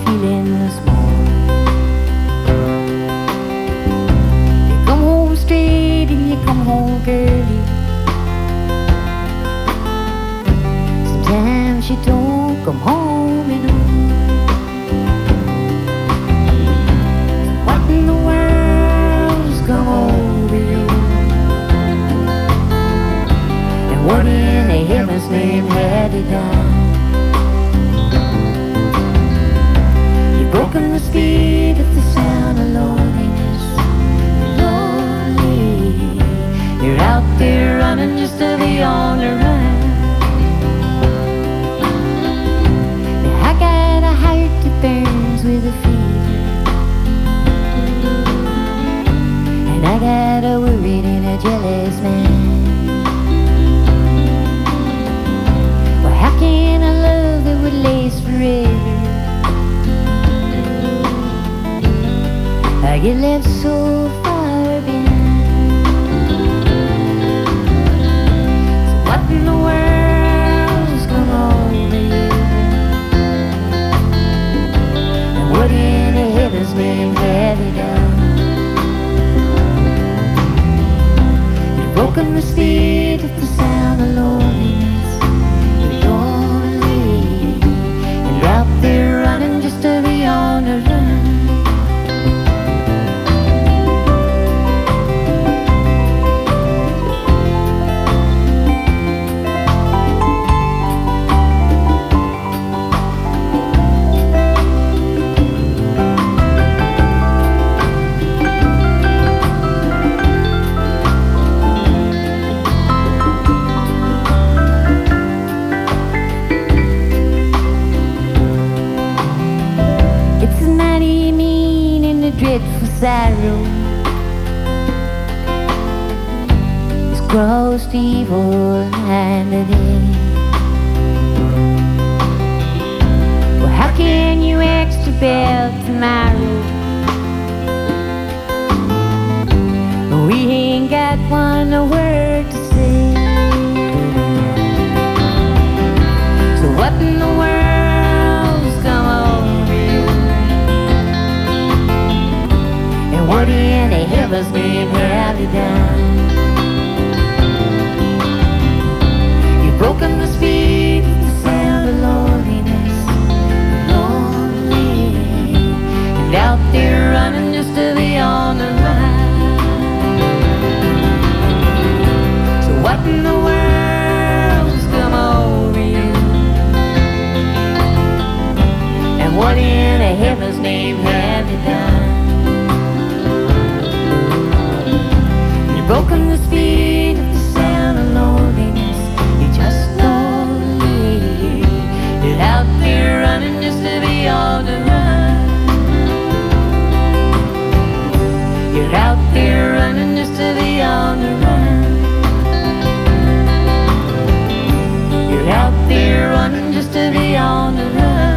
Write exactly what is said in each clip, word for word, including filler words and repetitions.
feeling small. You come home straight and you come home girly. Sometimes you don't come home at all. What in the world's come over you? And what in the heaven's name had you done? You've broken the speed of the sound of loneliness. Lonely, you're out there running just to be on the run. I got a heart that burns with a fever, and I got a worried and a jealous man. Well, how can a love that would last forever I get left so far behind? So what in the world's come over you? And what in the heaven's name have you done? You've broken the speed of the sound of loneliness. You're lonely, and you're out there running just to be on the run. Dreadful sorrow is gross to evil hand of day. Well, how can you ask to bear tomorrow? We ain't got one word to say. So what in the world's come over you? What in the heaven's name have you done? You've broken the speed of the sound of loneliness. Lonely, and out there running just to be on the run. So what in the world's come over you? And what in the heaven's name have you done? Broken the speed of the sound of loneliness. You're just lonely. You're out there running just to be on the run. You're out there running just to be on the run. You're out there running just to be on the run.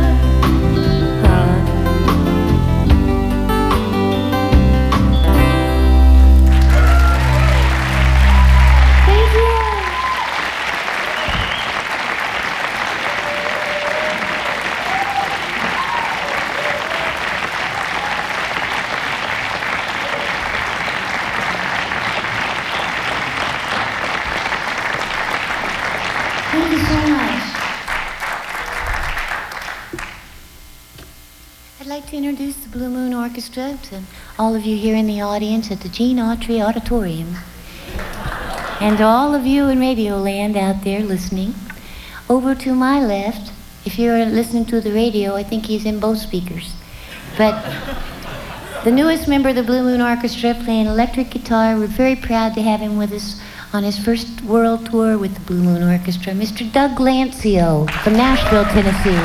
Thank you so much. I'd like to introduce the Blue Moon Orchestra to all of you here in the audience at the Gene Autry Auditorium. And to all of you in Radio Land out there listening. Over to my left, if you're listening to the radio, I think he's in both speakers. But the newest member of the Blue Moon Orchestra playing electric guitar, we're very proud to have him with us on his first world tour with the Blue Moon Orchestra, Mister Doug Lancio from Nashville, Tennessee.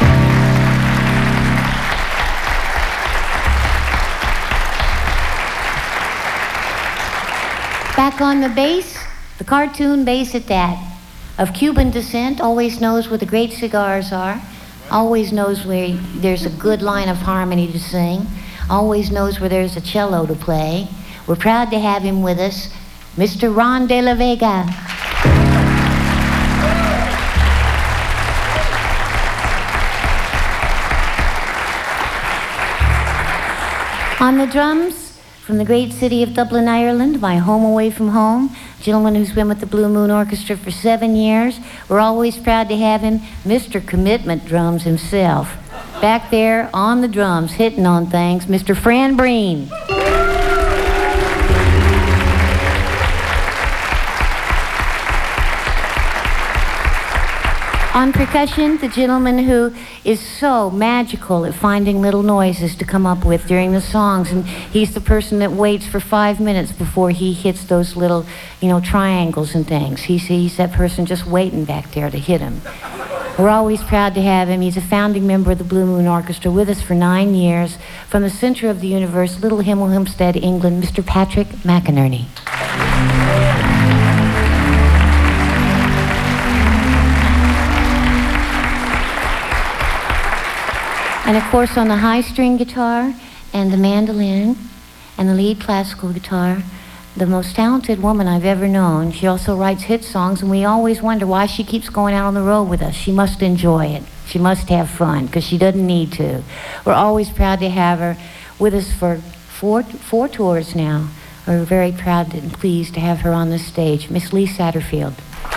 Back on the bass, the cartoon bass at that, of Cuban descent, always knows where the great cigars are, always knows where there's a good line of harmony to sing, always knows where there's a cello to play. We're proud to have him with us, Mister Ron De La Vega. On the drums, from the great city of Dublin, Ireland, my home away from home, a gentleman who's been with the Blue Moon Orchestra for seven years. We're always proud to have him, Mister Commitment Drums himself. Back there on the drums, hitting on things, Mister Fran Breen. On percussion, the gentleman who is so magical at finding little noises to come up with during the songs, and he's the person that waits for five minutes before he hits those little, you know, triangles and things. He's, he's that person just waiting back there to hit him. We're always proud to have him. He's a founding member of the Blue Moon Orchestra, with us for nine years. From the center of the universe, Little Hemel Hempstead, England, Mister Patrick McInerney. And of course, on the high string guitar and the mandolin and the lead classical guitar, the most talented woman I've ever known. She also writes hit songs, and we always wonder why she keeps going out on the road with us. She must enjoy it. She must have fun, because she doesn't need to. We're always proud to have her with us for four, four tours now. We're very proud and pleased to have her on this stage, Miss Lee Satterfield.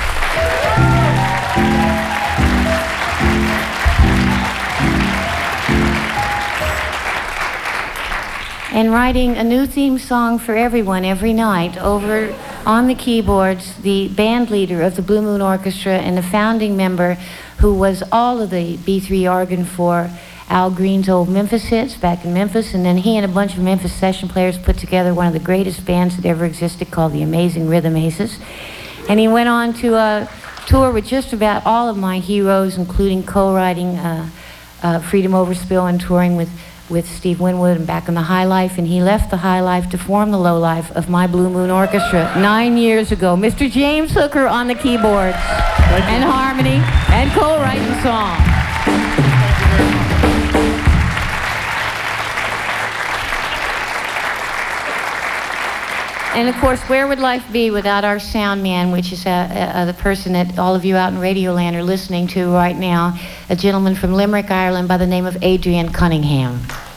And writing a new theme song for everyone every night over on the keyboards, the band leader of the Blue Moon Orchestra and the founding member who was all of the B three organ for Al Green's old Memphis hits back in Memphis, and then he and a bunch of Memphis session players put together one of the greatest bands that ever existed called the Amazing Rhythm Aces. And he went on to uh, tour with just about all of my heroes, including co-writing uh, uh, Freedom Overspill and touring with with Steve Winwood and back in the High Life, and he left the High Life to form the Low Life of my Blue Moon Orchestra nine years ago. Mister James Hooker on the keyboards and harmony and co-writing song. And of course, where would life be without our sound man, which is uh, uh, the person that all of you out in Radioland are listening to right now, a gentleman from Limerick, Ireland by the name of Adrian Cunningham.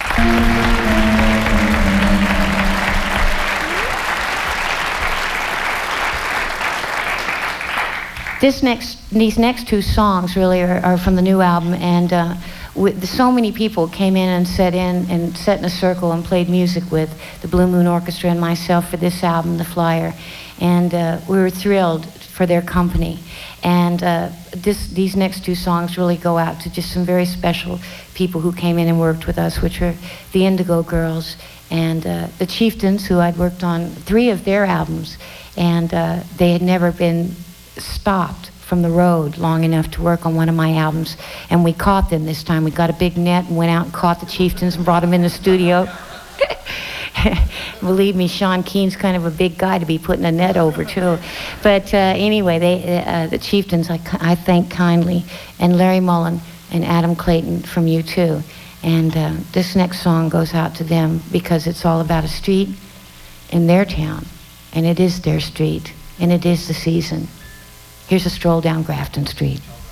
This next, these next two songs really are, are from the new album, and uh, with, so many people came in and sat in and sat in a circle and played music with the Blue Moon Orchestra and myself for this album, The Flyer, and uh, we were thrilled for their company. And uh, this, these next two songs really go out to just some very special people who came in and worked with us, which are the Indigo Girls and uh, the Chieftains, who I'd worked on three of their albums, and uh, they had never been stopped from the road long enough to work on one of my albums, and we caught them this time. We got a big net and went out and caught the Chieftains and brought them in the studio. Believe me, Sean Keen's kind of a big guy to be putting a net over too. But uh, anyway, they, uh, the Chieftains I, I thank kindly, and Larry Mullen and Adam Clayton from U two. And uh, this next song goes out to them because it's all about a street in their town, and it is their street, and it is the season. Here's a stroll down Grafton Street.